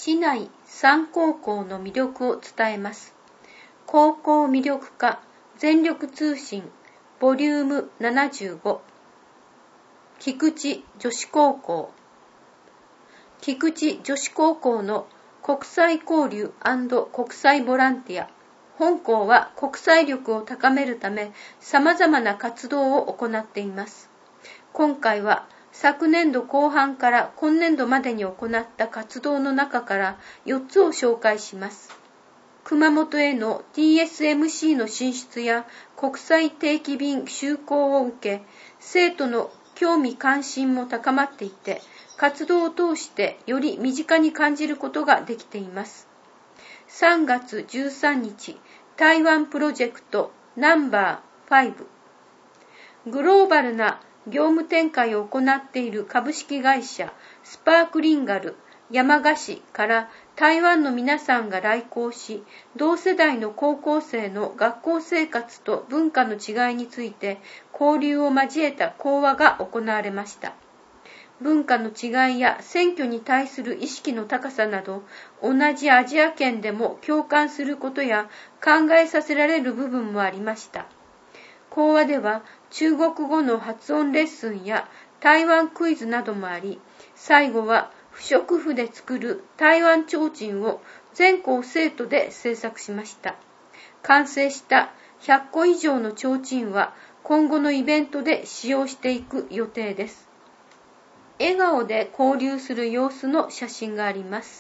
市内3高校の魅力を伝えます。高校魅力化全力通信ボリューム75。菊池女子高校。菊池女子高校の国際交流&国際ボランティア。本校は国際力を高めるため様々な活動を行っています。今回は昨年度後半から今年度までに行った活動の中から4つを紹介します。熊本への TSMC の進出や国際定期便就航を受け、生徒の興味関心も高まっていて、活動を通してより身近に感じることができています。3月13日、台湾プロジェクトナンバー5。グローバルな業務展開を行っている株式会社スパークリンガル山鹿市から台湾の皆さんが来校し、同世代の高校生の学校生活と文化の違いについて交流を交えた講話が行われました。文化の違いや選挙に対する意識の高さなど、同じアジア圏でも共感することや考えさせられる部分もありました。講話では中国語の発音レッスンや台湾クイズなどもあり、最後は不織布で作る台湾提灯を全校生徒で制作しました。完成した100個以上の提灯は今後のイベントで使用していく予定です。笑顔で交流する様子の写真があります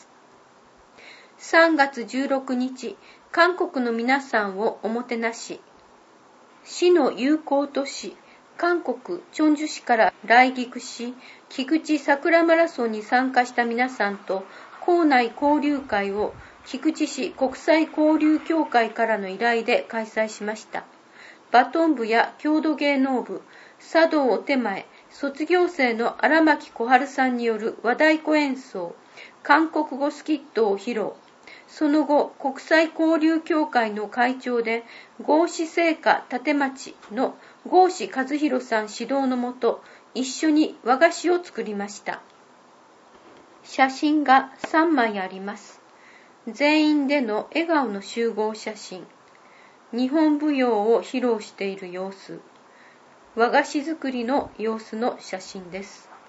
。3月16日、韓国の皆さんをおもてなし。市の友好都市、韓国チョンジュ市から来陸し、菊池桜マラソンに参加した皆さんと校内交流会を菊池市国際交流協会からの依頼で開催しました。バトン部や郷土芸能部、茶道お手前、卒業生の荒牧小春さんによる和太鼓演奏、韓国語スキットを披露。その後、国際交流協会の会長で、合志製菓立町の合志和弘さん指導のもと、一緒に和菓子を作りました。写真が3枚あります。全員での笑顔の集合写真。日本舞踊を披露している様子。和菓子作りの様子の写真です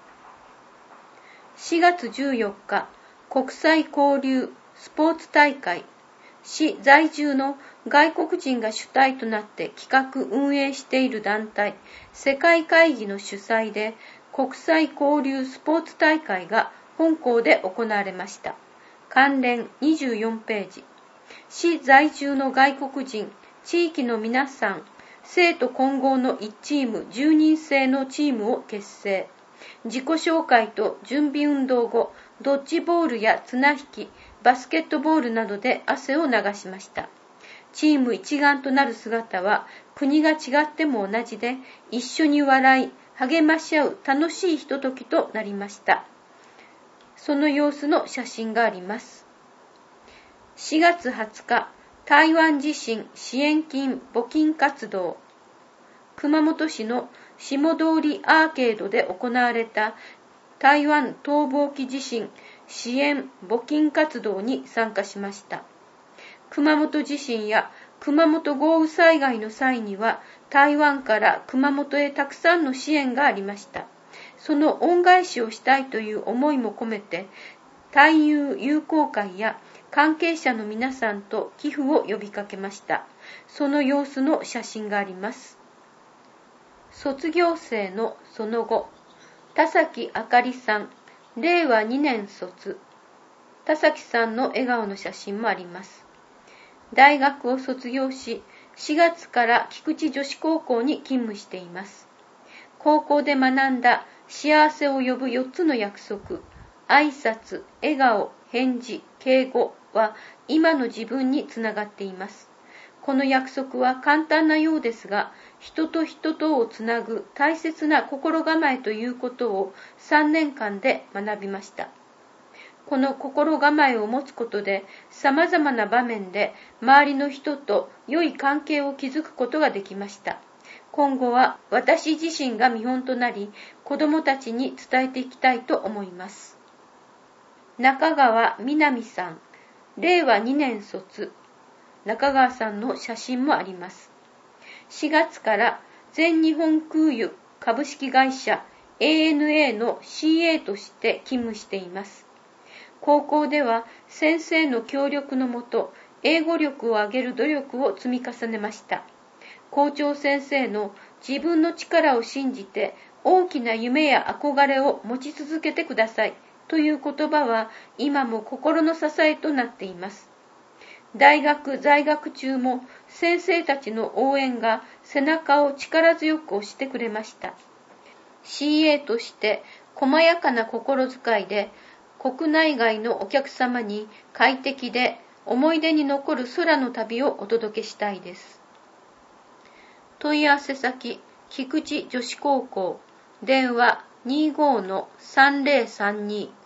。4月14日、国際交流スポーツ大会。市在住の外国人が主体となって企画運営している団体、世界会議の主催で国際交流スポーツ大会が本校で行われました。関連24ページ。市在住の外国人、地域の皆さん、生徒混合の1チーム10人制のチームを結成。自己紹介と準備運動後、ドッジボールや綱引き、バスケットボールなどで汗を流しました。チーム一丸となる姿は国が違っても同じで、一緒に笑い、励まし合う楽しいひとときとなりました。その様子の写真があります。4月20日、台湾地震支援金募金活動。熊本市の下通りアーケードで行われた台湾東部沖地震支援募金活動に参加しました。熊本地震や熊本豪雨災害の際には台湾から熊本へたくさんの支援がありました。その恩返しをしたいという思いも込めて、台友友好会や関係者の皆さんと寄付を呼びかけました。その様子の写真があります。卒業生のその後、田崎あかりさん、令和2年卒。田崎さんの笑顔の写真もあります。大学を卒業し、4月から菊池女子高校に勤務しています。高校で学んだ幸せを呼ぶ4つの約束、挨拶、笑顔、返事、敬語は今の自分につながっています。この約束は簡単なようですが、人と人とをつなぐ大切な心構えということを3年間で学びました。この心構えを持つことで、様々な場面で周りの人と良い関係を築くことができました。今後は私自身が見本となり、子どもたちに伝えていきたいと思います。 中川みなみさん、令和2年卒。中川さんの写真もあります。4月から全日本空輸株式会社 ANA の CA として勤務しています。高校では先生の協力のもと、英語力を上げる努力を積み重ねました。校長先生の自分の力を信じて大きな夢や憧れを持ち続けてくださいという言葉は今も心の支えとなっています。大学在学中も先生たちの応援が背中を力強く押してくれました。CA として細やかな心遣いで国内外のお客様に快適で思い出に残る空の旅をお届けしたいです。問い合わせ先、菊池女子高校、電話 25-3032